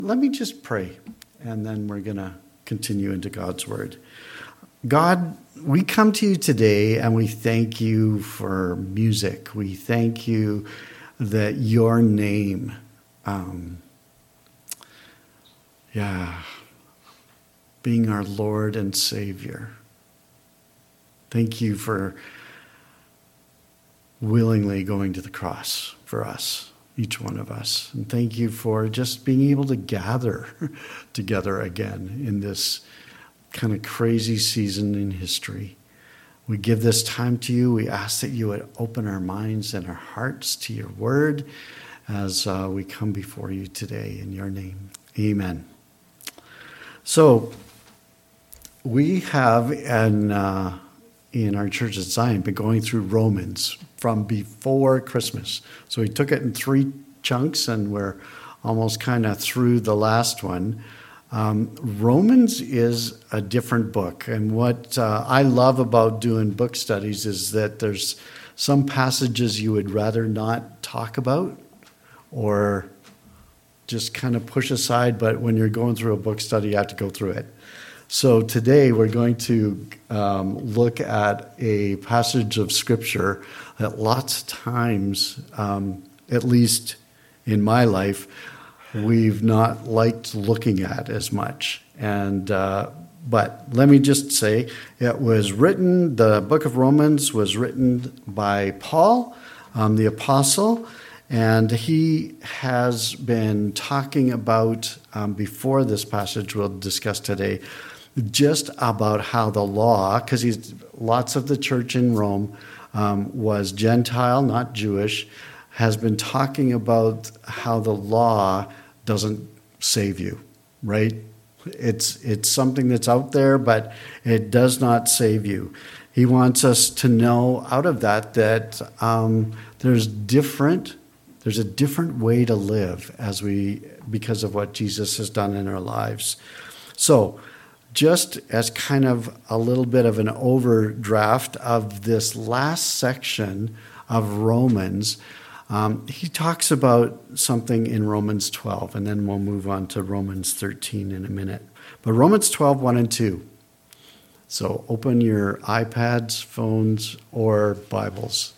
Let me just pray, and then we're going to continue into God's Word. God, we come to you today, and we thank you for music. We thank you that your name, being our Lord and Savior. Thank you for willingly going to the cross for us, each one of us. And thank you for just being able to gather together again in this kind of crazy season in history. We give this time to you. We ask that you would open our minds and our hearts to your word as we come before you today in your name. Amen. So we have in our church at Zion been going through Romans from before Christmas. So we took it in 3 chunks, and we're almost kind of through the last one. Romans is a different book. And what I love about doing book studies is that there's some passages you would rather not talk about or just kind of push aside. But when you're going through a book study, you have to go through it. So today we're going to look at a passage of Scripture that lots of times, at least in my life, we've not liked looking at as much. And but let me just say, the book of Romans was written by Paul, the apostle, and he has been talking about, before this passage we'll discuss today, just about how the law, because lots of the church in Rome was Gentile, not Jewish, has been talking about how the law doesn't save you, right? It's something that's out there, but it does not save you. He wants us to know out of that there's a different way to live because of what Jesus has done in our lives. So, just as kind of a little bit of an overdraft of this last section of Romans, he talks about something in Romans 12, and then we'll move on to Romans 13 in a minute. But Romans 12, 1 and 2. So open your iPads, phones, or Bibles.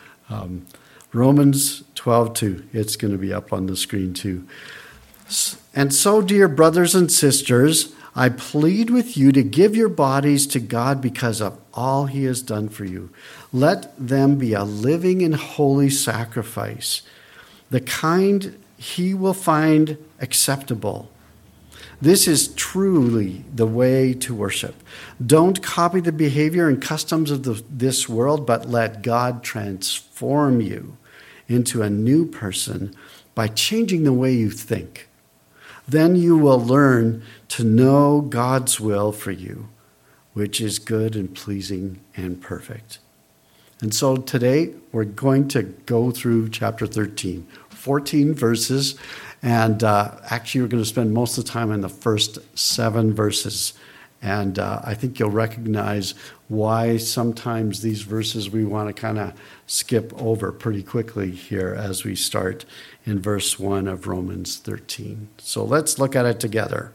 Romans 12, 2. It's going to be up on the screen too. And so, dear brothers and sisters, I plead with you to give your bodies to God because of all he has done for you. Let them be a living and holy sacrifice, the kind he will find acceptable. This is truly the way to worship. Don't copy the behavior and customs of this world, but let God transform you into a new person by changing the way you think. Then you will learn to know God's will for you, which is good and pleasing and perfect. And so today we're going to go through chapter 13, 14 verses, and actually we're going to spend most of the time in the first 7 verses. And I think you'll recognize why sometimes these verses we want to kind of skip over pretty quickly here as we start in verse 1 of Romans 13. So let's look at it together.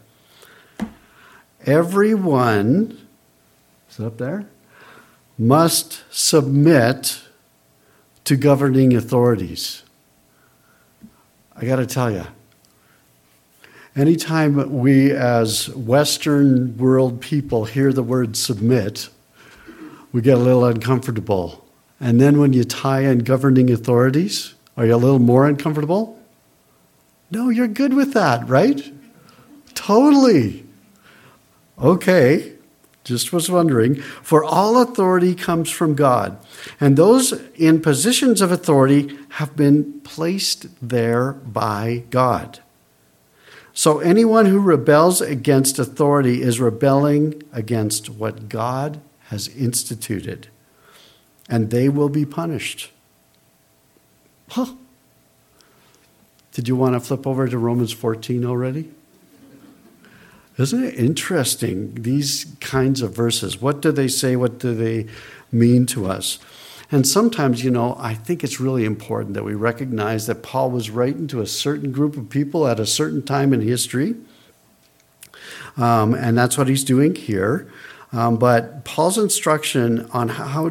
Everyone, is it up there? Must submit to governing authorities. I got to tell you, anytime we as Western world people hear the word submit, we get a little uncomfortable. And then when you tie in governing authorities, are you a little more uncomfortable? No, you're good with that, right? Totally. Okay, just was wondering. For all authority comes from God, and those in positions of authority have been placed there by God. So anyone who rebels against authority is rebelling against what God has instituted, and they will be punished. Huh. Did you want to flip over to Romans 14 already? Isn't it interesting, these kinds of verses? What do they say? What do they mean to us? And sometimes, I think it's really important that we recognize that Paul was writing to a certain group of people at a certain time in history. And that's what he's doing here. But Paul's instruction on how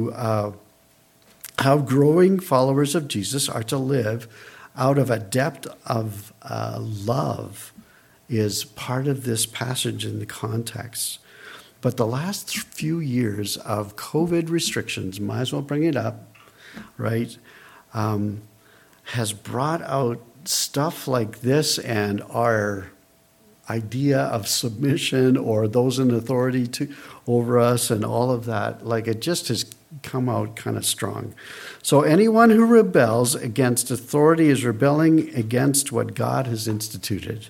growing followers of Jesus are to live out of a depth of love is part of this passage in the context. But the last few years of COVID restrictions, might as well bring it up, right, has brought out stuff like this and our idea of submission or those in authority over us and all of that. Like, it just has come out kind of strong. So anyone who rebels against authority is rebelling against what God has instituted.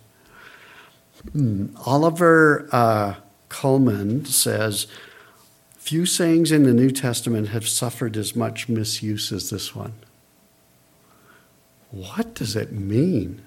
Oliver Cullmann says, few sayings in the New Testament have suffered as much misuse as this one. What does it mean?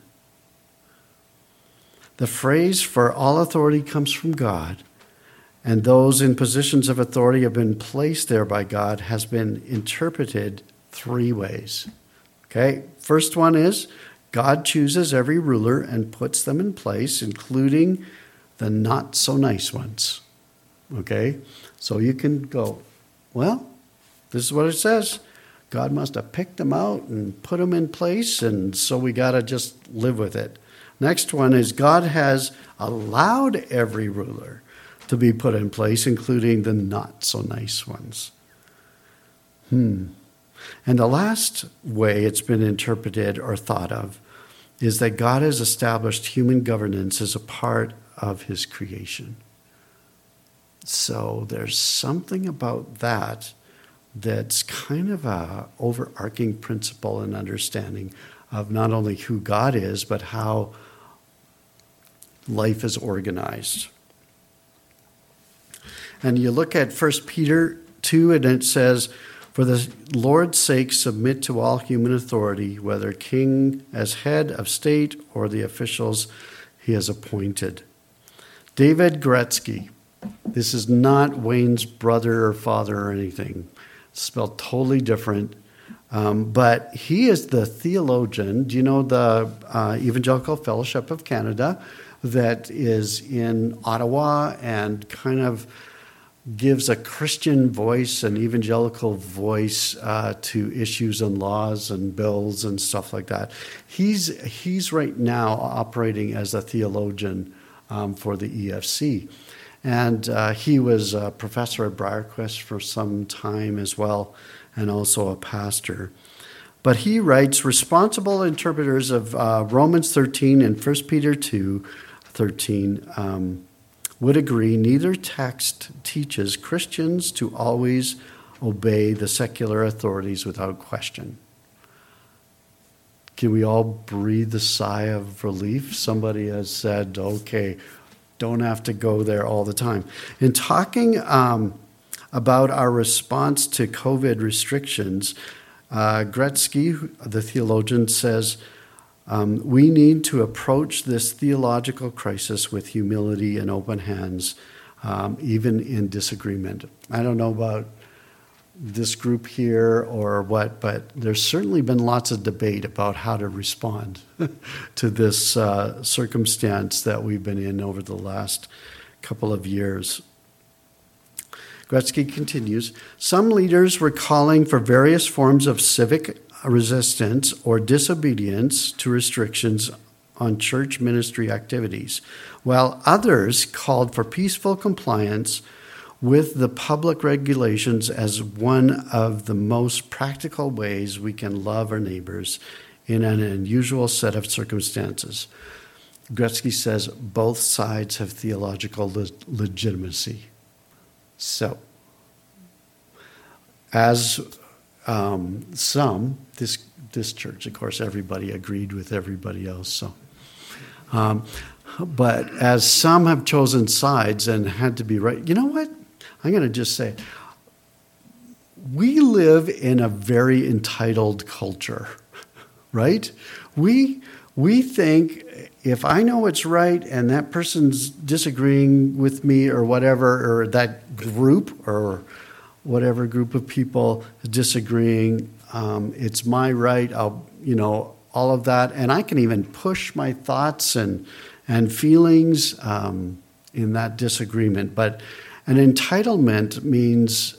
The phrase, for all authority comes from God, and those in positions of authority have been placed there by God, has been interpreted three ways. Okay, first one is God chooses every ruler and puts them in place, including the not so nice ones. Okay? So you can go, well, this is what it says. God must have picked them out and put them in place, and so we got to just live with it. Next one is God has allowed every ruler to be put in place, including the not so nice ones. And the last way it's been interpreted or thought of is that God has established human governance as a part of his creation. So there's something about that that's kind of a overarching principle and understanding of not only who God is, but how life is organized. And you look at 1 Peter 2, and it says, for the Lord's sake, submit to all human authority, whether king as head of state or the officials he has appointed. David Gretzky. This is not Wayne's brother or father or anything. It's spelled totally different. But he is the theologian. Do you know the Evangelical Fellowship of Canada that is in Ottawa and kind of gives a Christian voice, an evangelical voice to issues and laws and bills and stuff like that. He's right now operating as a theologian for the EFC. And he was a professor at Briarcrest for some time as well, and also a pastor. But he writes, responsible interpreters of Romans 13 and 1 Peter 2:13 would agree neither text teaches Christians to always obey the secular authorities without question. Can we all breathe a sigh of relief? Somebody has said, okay, don't have to go there all the time. In talking about our response to COVID restrictions, Gretzky, the theologian, says, we need to approach this theological crisis with humility and open hands, even in disagreement. I don't know about this group here or what, but there's certainly been lots of debate about how to respond to this circumstance that we've been in over the last couple of years. Gretzky continues, some leaders were calling for various forms of civic resistance or disobedience to restrictions on church ministry activities, while others called for peaceful compliance with the public regulations as one of the most practical ways we can love our neighbors in an unusual set of circumstances. Gretzky says both sides have theological legitimacy. So, as this church, of course, everybody agreed with everybody else. So, but as some have chosen sides and had to be right, you know what? I'm going to just say, we live in a very entitled culture, right? We think if I know what's right and that person's disagreeing with me or whatever, or that group or whatever group of people disagreeing. It's my right. All of that. And I can even push my thoughts and feelings in that disagreement. But an entitlement means,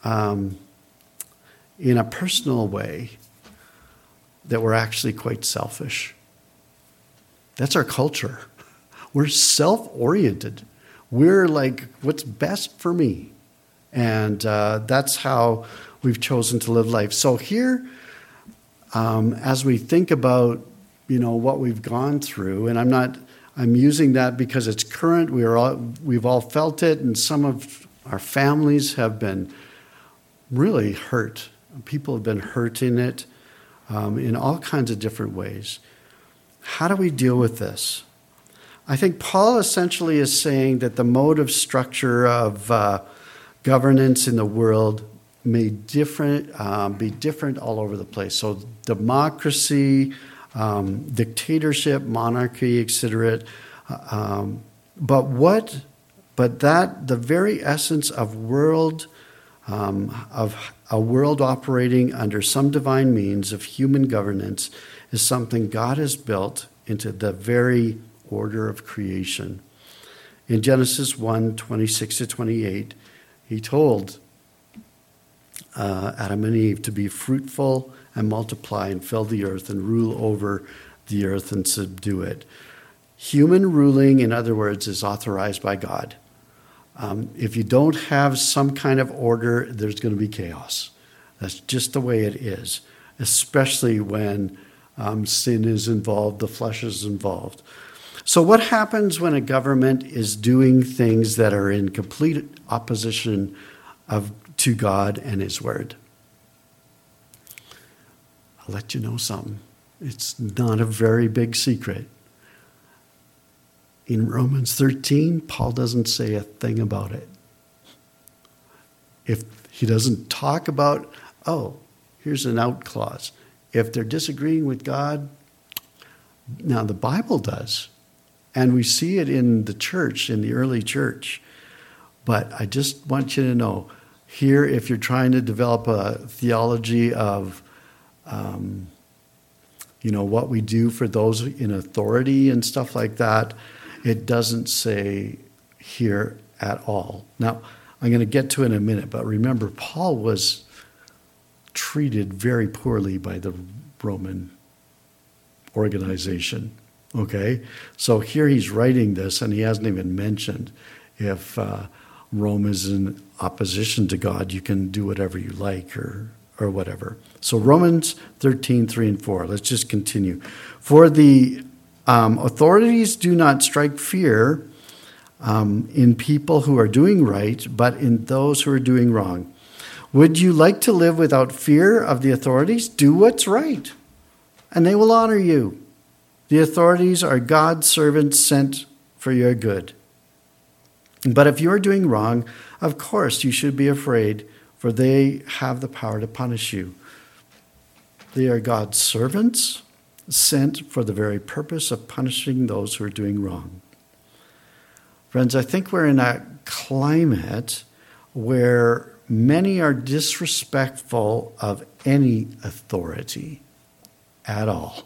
in a personal way, that we're actually quite selfish. That's our culture. We're self-oriented. We're like, what's best for me? And that's how we've chosen to live life. So here, as we think about, what we've gone through, and I'm using that because it's current. We've all felt it, and some of our families have been really hurt. People have been hurt in it in all kinds of different ways. How do we deal with this? I think Paul essentially is saying that the mode of structure of governance in the world may be different all over the place. So democracy, dictatorship, monarchy, etc. But the very essence of a world operating under some divine means of human governance is something God has built into the very order of creation. In Genesis 1:26-28, he told Adam and Eve to be fruitful and multiply and fill the earth and rule over the earth and subdue it. Human ruling, in other words, is authorized by God. If you don't have some kind of order, there's going to be chaos. That's just the way it is, especially when sin is involved, the flesh is involved. So what happens when a government is doing things that are in complete opposition to God and His Word? I'll let you know something. It's not a very big secret. In Romans 13, Paul doesn't say a thing about it. If he doesn't talk about, here's an out clause. If they're disagreeing with God, now the Bible does. And we see it in the church, in the early church. But I just want you to know, here, if you're trying to develop a theology of, what we do for those in authority and stuff like that, it doesn't say here at all. Now, I'm going to get to it in a minute, but remember, Paul was treated very poorly by the Roman organization. Okay? So here he's writing this, and he hasn't even mentioned if Rome is in opposition to God, you can do whatever you like or whatever. So Romans 13:3-4. Let's just continue. For the authorities do not strike fear in people who are doing right, but in those who are doing wrong. Would you like to live without fear of the authorities? Do what's right, and they will honor you. The authorities are God's servants sent for your good. But if you are doing wrong, of course you should be afraid, for they have the power to punish you. They are God's servants, sent for the very purpose of punishing those who are doing wrong. Friends, I think we're in a climate where many are disrespectful of any authority at all.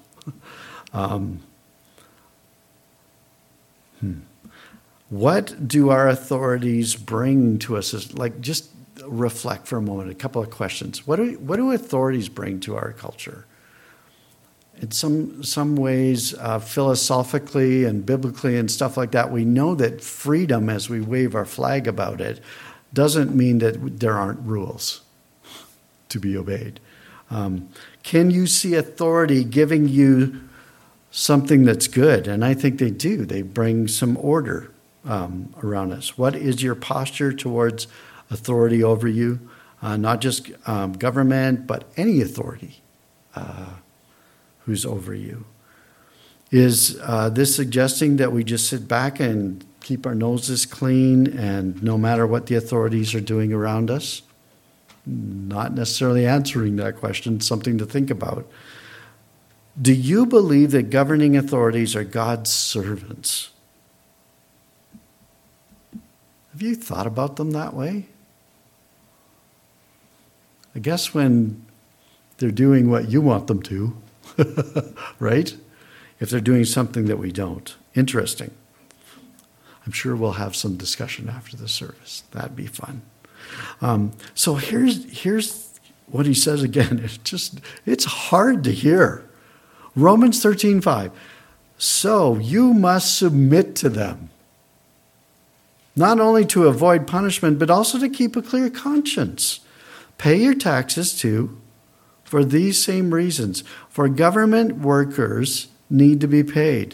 What do our authorities bring to us? Just reflect for a moment, a couple of questions. What do authorities bring to our culture? In some ways, philosophically and biblically and stuff like that, we know that freedom, as we wave our flag about it, doesn't mean that there aren't rules to be obeyed. Can you see authority giving you something that's good? And I think they do. They bring some order around us. What is your posture towards authority over you? Not just government, but any authority who's over you. Is this suggesting that we just sit back and keep our noses clean and no matter what the authorities are doing around us? Not necessarily answering that question, something to think about. Do you believe that governing authorities are God's servants? Have you thought about them that way? I guess when they're doing what you want them to, right? If they're doing something that we don't. Interesting. I'm sure we'll have some discussion after the service. That'd be fun. So here's what he says again. It's hard to hear. Romans 13:5. So you must submit to them, not only to avoid punishment, but also to keep a clear conscience. Pay your taxes too, for these same reasons. For government workers need to be paid.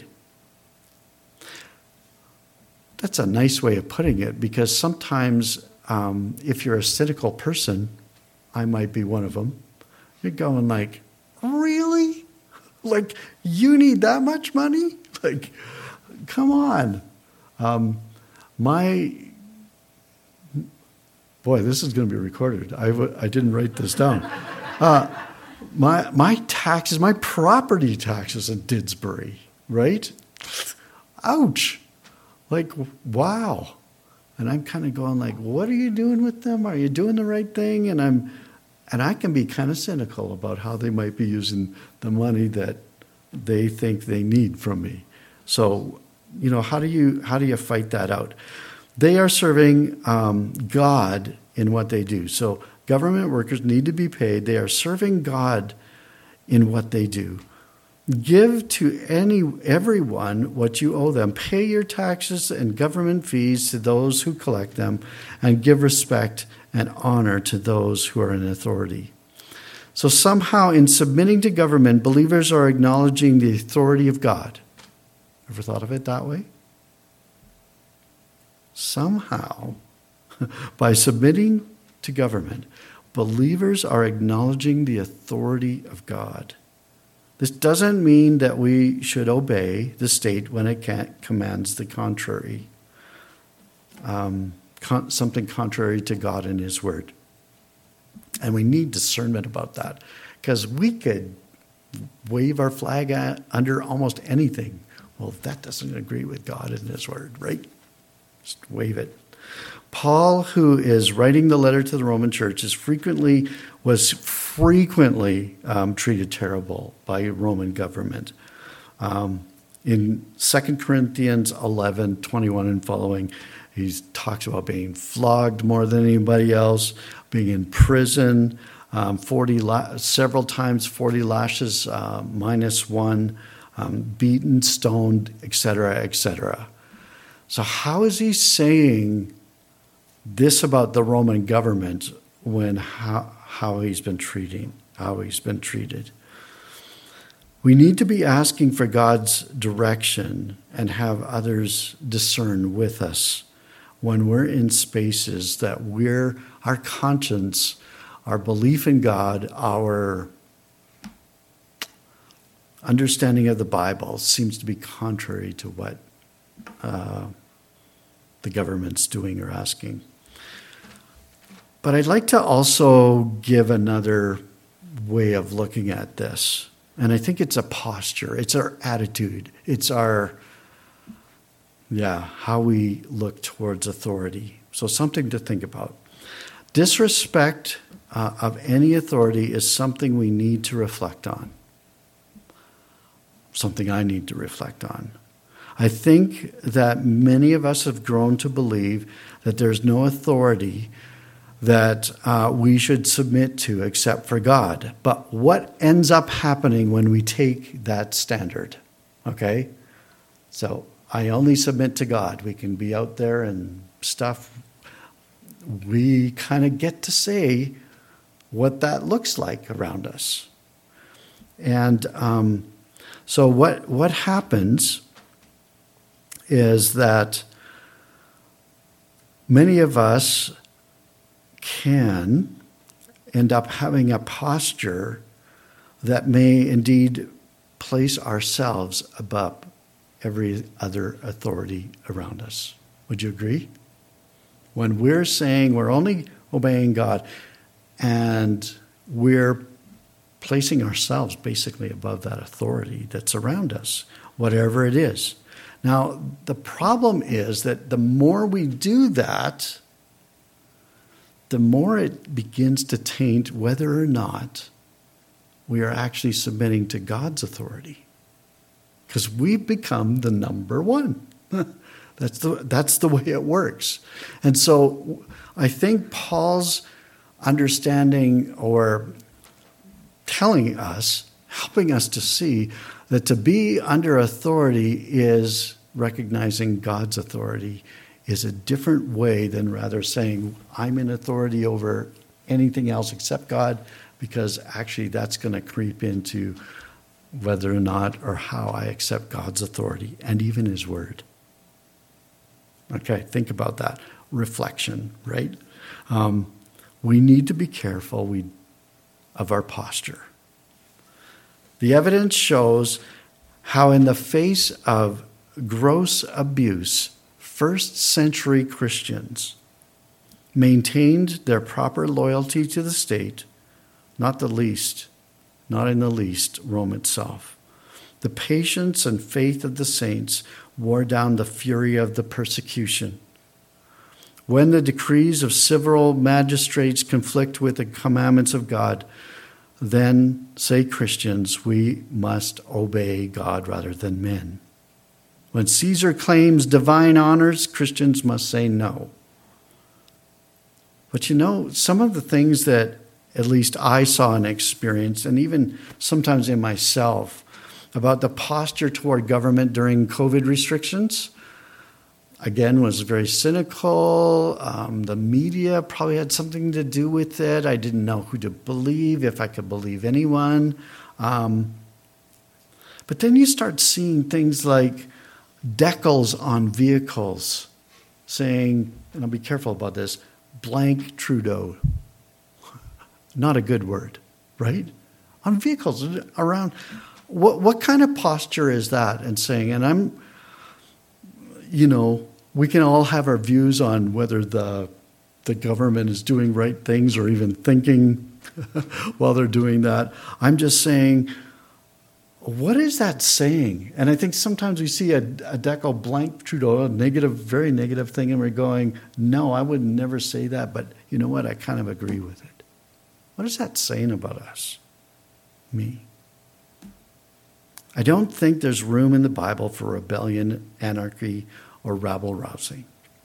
That's a nice way of putting it, because sometimes if you're a cynical person, I might be one of them, you're going like, really? Like, you need that much money? Like, come on. Boy, this is going to be recorded. I didn't write this down. My taxes, my property taxes in Didsbury, right? Ouch. Like, wow. And I'm kind of going like, what are you doing with them? Are you doing the right thing? And I can be kind of cynical about how they might be using the money that they think they need from me. So, how do you fight that out? They are serving God in what they do. So government workers need to be paid. They are serving God in what they do. Give to everyone what you owe them. Pay your taxes and government fees to those who collect them, and give respect and honor to those who are in authority. So somehow in submitting to government, believers are acknowledging the authority of God. Ever thought of it that way? Somehow, by submitting to government, believers are acknowledging the authority of God. This doesn't mean that we should obey the state when it commands the contrary, something contrary to God and His Word. And we need discernment about that, because we could wave our flag under almost anything. Well, that doesn't agree with God and His Word, right? Just wave it. Paul, who is writing the letter to the Roman church, was frequently treated terrible by Roman government. In 2 Corinthians 11:21 and following, he talks about being flogged more than anybody else, being in prison, several times 40 lashes minus one, beaten, stoned, etc., etc. So how is he saying this about the Roman government when how he's been treated? We need to be asking for God's direction and have others discern with us when we're in spaces that our conscience, our belief in God, our understanding of the Bible seems to be contrary to what the government's doing or asking. But I'd like to also give another way of looking at this. And I think it's a posture. It's our attitude. It's how we look towards authority. So something to think about. Disrespect of any authority is something we need to reflect on. Something I need to reflect on. I think that many of us have grown to believe that there's no authority that we should submit to except for God. But what ends up happening when we take that standard? Okay? So I only submit to God. We can be out there and stuff. We kind of get to say what that looks like around us. And so what happens is that many of us can end up having a posture that may indeed place ourselves above every other authority around us. Would you agree? When we're saying we're only obeying God and we're placing ourselves basically above that authority that's around us, whatever it is. Now, the problem is that the more we do that, the more it begins to taint whether or not we are actually submitting to God's authority. Because we've become the number one. That's the way it works. And so I think Paul's understanding or telling us, helping us to see that to be under authority is recognizing God's authority is a different way than rather saying I'm in authority over anything else except God, because actually that's going to creep into whether or not or how I accept God's authority and even his word. Okay, think about that. Reflection, right? We need to be careful of our posture. The evidence shows how in the face of gross abuse, first century Christians maintained their proper loyalty to the state, not in the least Rome itself. The patience and faith of the saints wore down the fury of the persecution. When the decrees of civil magistrates conflict with the commandments of God, then, say Christians, we must obey God rather than men. When Caesar claims divine honors, Christians must say no. But some of the things that at least I saw and experienced, and even sometimes in myself, about the posture toward government during COVID restrictions, again, was very cynical. The media probably had something to do with it. I didn't know who to believe, if I could believe anyone. But then you start seeing things like decals on vehicles saying, and I'll be careful about this, blank Trudeau. Not a good word, right? On vehicles around. What kind of posture is that? And saying, and we can all have our views on whether the government is doing right things or even thinking while they're doing that. I'm just saying, what is that saying? And I think sometimes we see a decal blank Trudeau, a negative, very negative thing, and we're going, no, I would never say that, but you know what? I kind of agree with it. What is that saying about us? Me. I don't think there's room in the Bible for rebellion, anarchy, or rabble-rousing.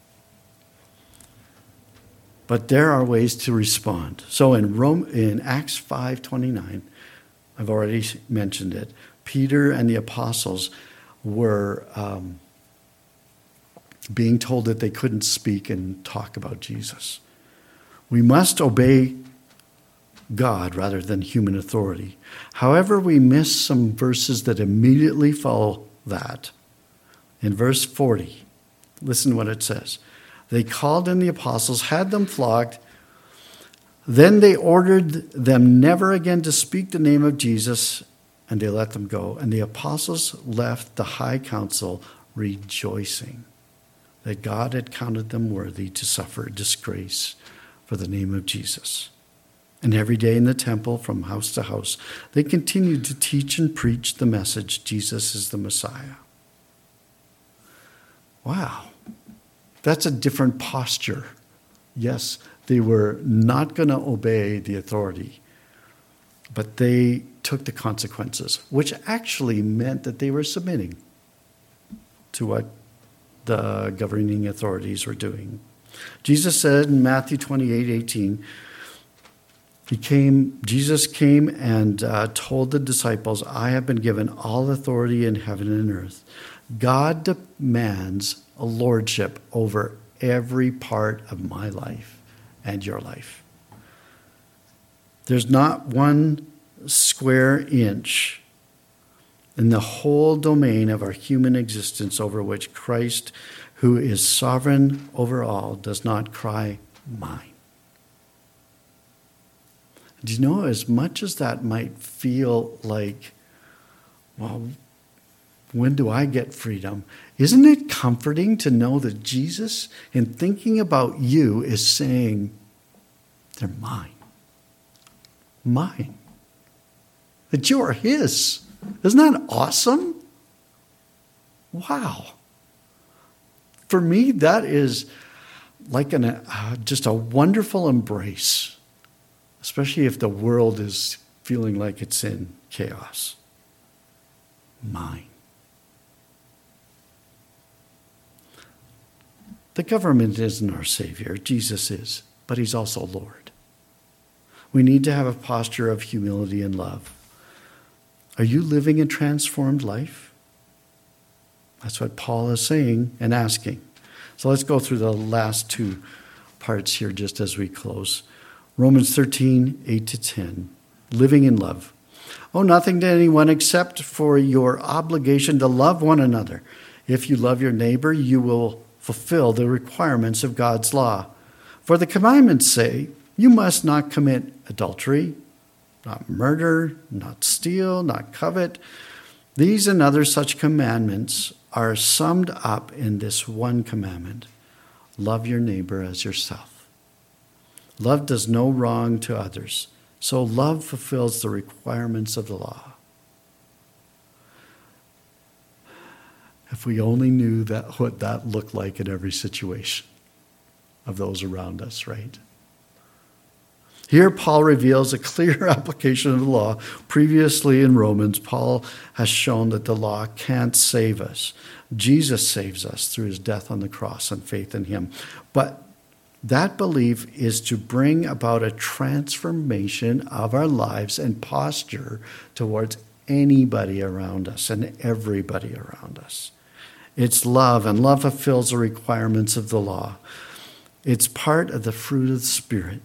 But there are ways to respond. So in Acts 5:29, I've already mentioned it, Peter and the apostles were being told that they couldn't speak and talk about Jesus. We must obey God rather than human authority. However, we miss some verses that immediately follow that. In verse 40, listen to what it says. They called in the apostles, had them flogged. Then they ordered them never again to speak the name of Jesus, and they let them go. And the apostles left the high council rejoicing that God had counted them worthy to suffer disgrace for the name of Jesus. And every day in the temple, from house to house, they continued to teach and preach the message, Jesus is the Messiah. Wow, that's a different posture. Yes, they were not going to obey the authority, but they took the consequences, which actually meant that they were submitting to what the governing authorities were doing. Jesus said in Matthew 28:18, Jesus came and told the disciples, I have been given all authority in heaven and earth. God demands a lordship over every part of my life and your life. There's not one square inch in the whole domain of our human existence over which Christ, who is sovereign over all, does not cry, mine. Do you know, as much as that might feel like, well, when do I get freedom? Isn't it comforting to know that Jesus, in thinking about you, is saying, they're mine. Mine. That you are his. Isn't that awesome? Wow. For me, that is like just a wonderful embrace, especially if the world is feeling like it's in chaos. Mine. The government isn't our Savior, Jesus is, but he's also Lord. We need to have a posture of humility and love. Are you living a transformed life? That's what Paul is saying and asking. So let's go through the last two parts here just as we close. Romans 13, 8-10. Living in love. Owe nothing to anyone except for your obligation to love one another. If you love your neighbor, you will fulfill the requirements of God's law. For the commandments say, you must not commit adultery, not murder, not steal, not covet. These and other such commandments are summed up in this one commandment: love your neighbor as yourself. Love does no wrong to others, so love fulfills the requirements of the law. If we only knew what that looked like in every situation of those around us, right? Here, Paul reveals a clear application of the law. Previously in Romans, Paul has shown that the law can't save us. Jesus saves us through his death on the cross and faith in him. But that belief is to bring about a transformation of our lives and posture towards anybody around us and everybody around us. It's love, and love fulfills the requirements of the law. It's part of the fruit of the Spirit.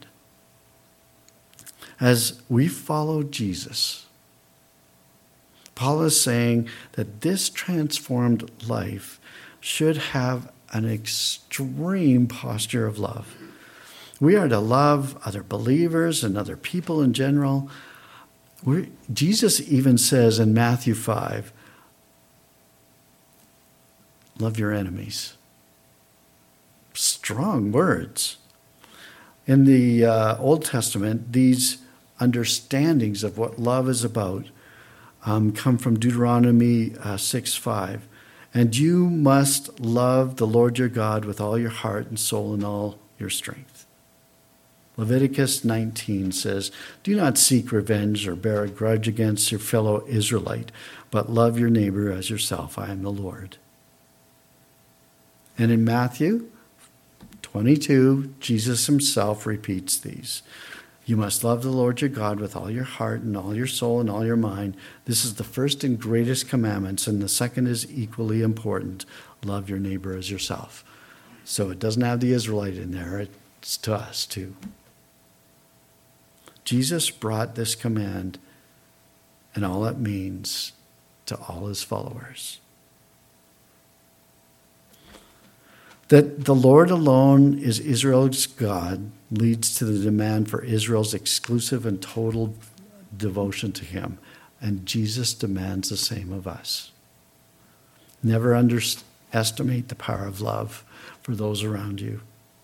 As we follow Jesus, Paul is saying that this transformed life should have an extreme posture of love. We are to love other believers and other people in general. Jesus even says in Matthew 5, love your enemies. Strong words. In the Old Testament, these understandings of what love is about come from Deuteronomy 6:5. And you must love the Lord your God with all your heart and soul and all your strength. Leviticus 19 says, do not seek revenge or bear a grudge against your fellow Israelite, but love your neighbor as yourself. I am the Lord. And in Matthew 22, Jesus himself repeats these. You must love the Lord your God with all your heart and all your soul and all your mind. This is the first and greatest commandments, and the second is equally important. Love your neighbor as yourself. So it doesn't have the Israelite in there. It's to us too. Jesus brought this command and all it means to all his followers. That the Lord alone is Israel's God leads to the demand for Israel's exclusive and total devotion to him. And Jesus demands the same of us. Never underestimate the power of love for those around you.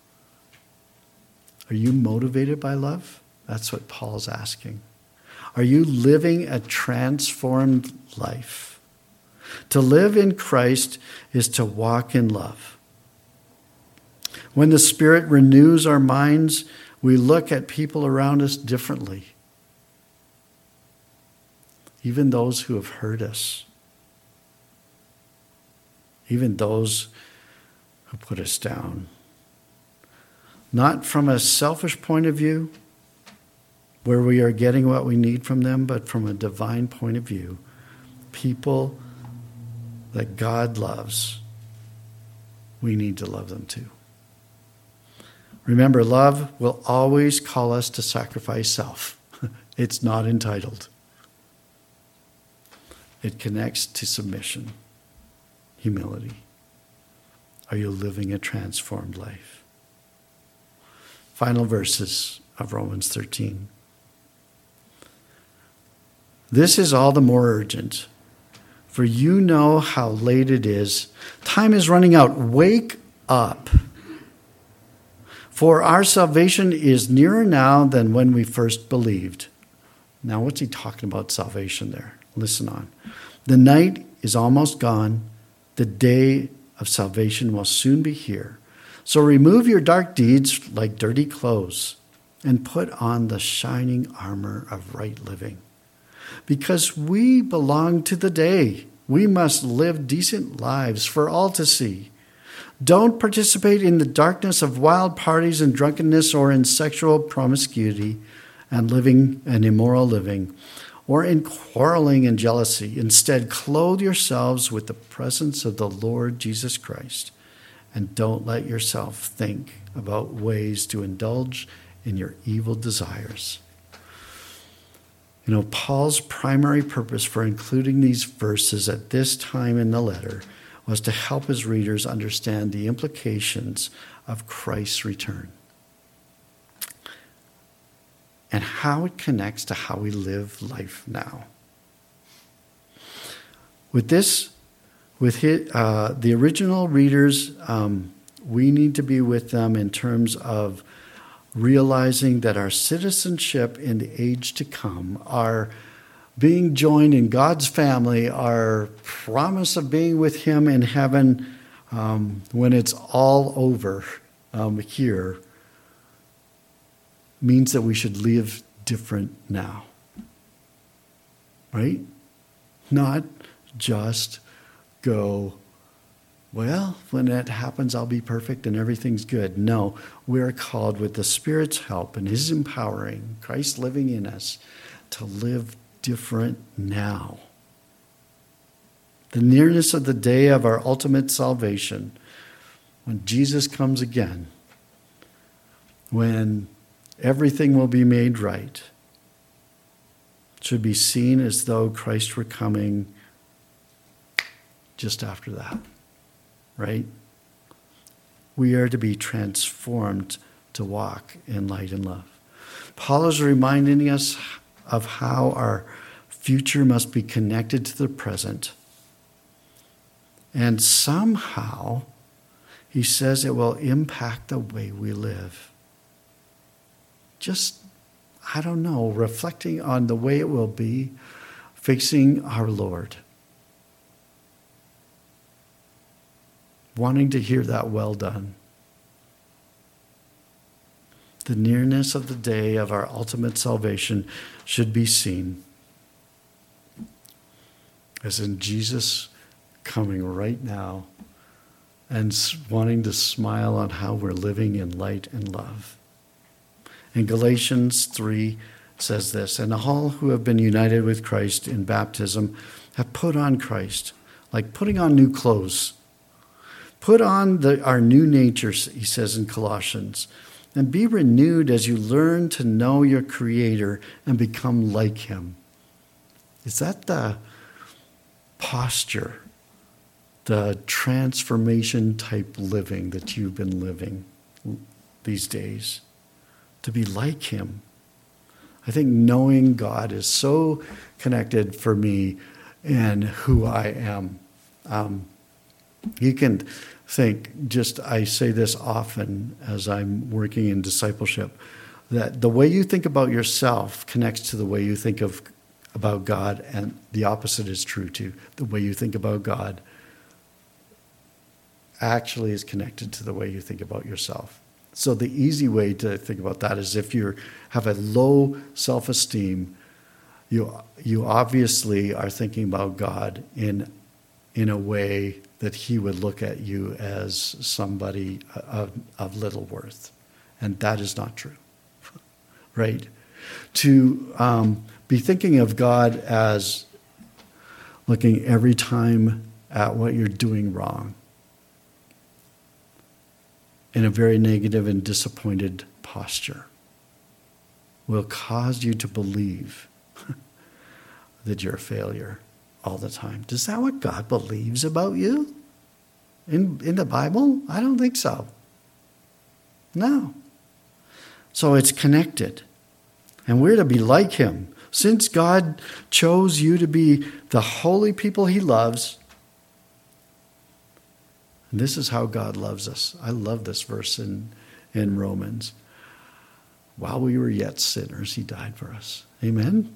Are you motivated by love? That's what Paul's asking. Are you living a transformed life? To live in Christ is to walk in love. When the Spirit renews our minds, we look at people around us differently. Even those who have hurt us. Even those who put us down. Not from a selfish point of view, where we are getting what we need from them, but from a divine point of view. People that God loves, we need to love them too. Remember, love will always call us to sacrifice self. It's not entitled. It connects to submission, humility. Are you living a transformed life? Final verses of Romans 13. This is all the more urgent, for you know how late it is. Time is running out. Wake up. For our salvation is nearer now than when we first believed. Now, what's he talking about salvation there? Listen on. The night is almost gone. The day of salvation will soon be here. So remove your dark deeds like dirty clothes and put on the shining armor of right living. Because we belong to the day, we must live decent lives for all to see. Don't participate in the darkness of wild parties and drunkenness, or in sexual promiscuity and living and immoral living, or in quarreling and jealousy. Instead, clothe yourselves with the presence of the Lord Jesus Christ, and don't let yourself think about ways to indulge in your evil desires. You know, Paul's primary purpose for including these verses at this time in the letter was to help his readers understand the implications of Christ's return and how it connects to how we live life now. With the original readers, we need to be with them in terms of realizing that our citizenship in the age to come, our being joined in God's family, our promise of being with Him in heaven when it's all over here, means that we should live different now. Right? Not just go, well, when that happens, I'll be perfect and everything's good. No, we're called with the Spirit's help and His empowering, Christ living in us, to live different now. The nearness of the day of our ultimate salvation, when Jesus comes again, when everything will be made right, should be seen as though Christ were coming just after that. Right? We are to be transformed to walk in light and love. Paul is reminding us of how our future must be connected to the present. And somehow, he says it will impact the way we live. Just, I don't know, reflecting on the way it will be, facing our Lord. Wanting to hear that well done. The nearness of the day of our ultimate salvation should be seen as in Jesus coming right now and wanting to smile on how we're living in light and love. In Galatians 3 says this, and all who have been united with Christ in baptism have put on Christ, like putting on new clothes. Put on our new nature, he says in Colossians, and be renewed as you learn to know your Creator and become like Him. Is that the posture, the transformation type living that you've been living these days? To be like Him. I think knowing God is so connected for me and who I am. You can think, I say this often as I'm working in discipleship, that the way you think about yourself connects to the way you think about God, and the opposite is true too. The way you think about God actually is connected to the way you think about yourself. So the easy way to think about that is if you have a low self-esteem, you obviously are thinking about God in a way that He would look at you as somebody of little worth. And that is not true, right? To be thinking of God as looking every time at what you're doing wrong in a very negative and disappointed posture will cause you to believe that you're a failure all the time. Is that what God believes about you in the Bible? I don't think so. No. So it's connected. And we're to be like Him. Since God chose you to be the holy people He loves, and this is how God loves us. I love this verse in Romans. While we were yet sinners, He died for us. Amen?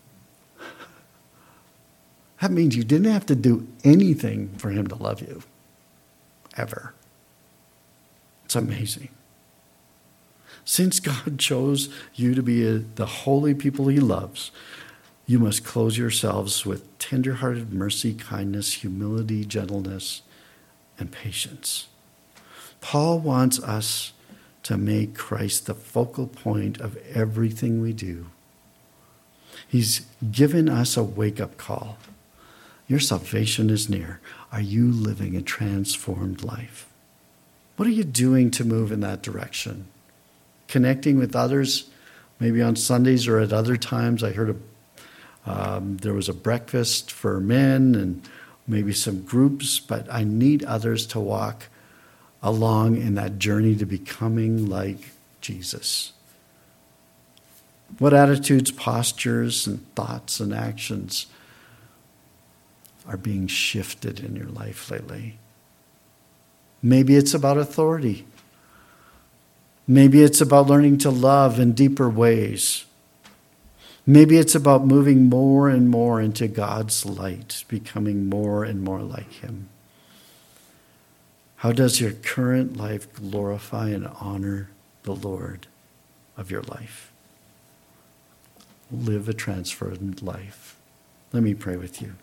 That means you didn't have to do anything for Him to love you. Ever. It's amazing. Since God chose you to be the holy people he loves, you must clothe yourselves with tender-hearted mercy, kindness, humility, gentleness, and patience. Paul wants us to make Christ the focal point of everything we do. He's given us a wake-up call. Your salvation is near. Are you living a transformed life? What are you doing to move in that direction? Connecting with others, maybe on Sundays or at other times. I heard there was a breakfast for men and maybe some groups, but I need others to walk along in that journey to becoming like Jesus. What attitudes, postures, and thoughts and actions are being shifted in your life lately? Maybe it's about authority. Maybe it's about learning to love in deeper ways. Maybe it's about moving more and more into God's light, becoming more and more like him. How does your current life glorify and honor the Lord of your life? Live a transformed life. Let me pray with you.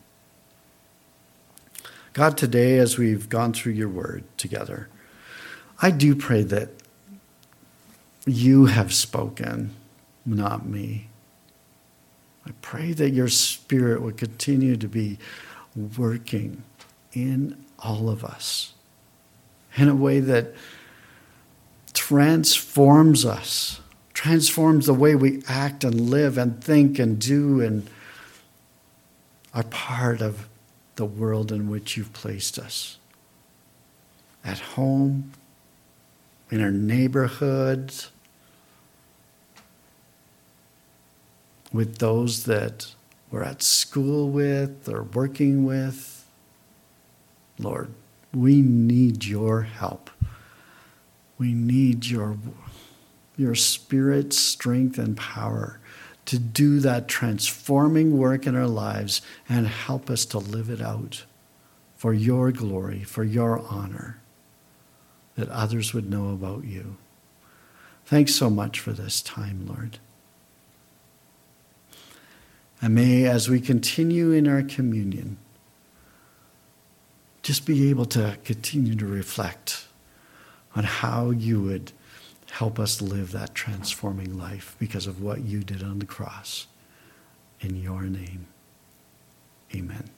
God, today as we've gone through your word together, I do pray that you have spoken, not me. I pray that your Spirit would continue to be working in all of us in a way that transforms us, transforms the way we act and live and think and do and are part of the world in which you've placed us. At home, in our neighborhoods, with those that we're at school with or working with. Lord, we need your help. We need your Spirit's strength and power to do that transforming work in our lives and help us to live it out for your glory, for your honor, that others would know about you. Thanks so much for this time, Lord. And may, as we continue in our communion, just be able to continue to reflect on how you would help us live that transforming life because of what you did on the cross. In your name, amen.